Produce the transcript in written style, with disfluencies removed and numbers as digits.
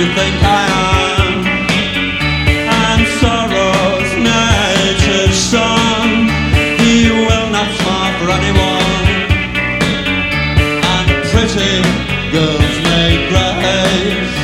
you think I am. And sorrow's nature's son, he will not smile for anyone. And pretty girls make grace